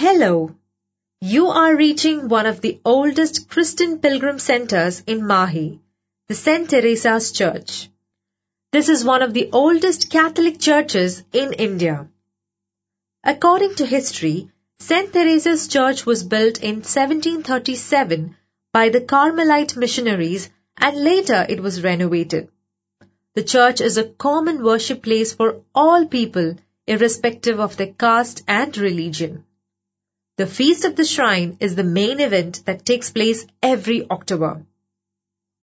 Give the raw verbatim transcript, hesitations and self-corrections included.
Hello. You are reaching one of the oldest Christian pilgrim centers in Mahi, the Saint Teresa's Church. This is one of the oldest Catholic churches in India. According to history, Saint Teresa's Church was built in seventeen thirty-seven by the Carmelite missionaries and later it was renovated. The church is a common worship place for all people, irrespective of their caste and religion. The Feast of the Shrine is the main event that takes place every October.